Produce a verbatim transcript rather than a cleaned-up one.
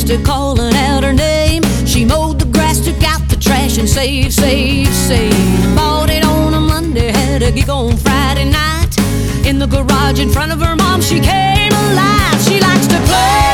to calling out her name. She mowed the grass, took out the trash, and saved, saved, saved. Bought it on a Monday, had a gig on Friday night. In the garage in front of her mom, she came alive. She likes to play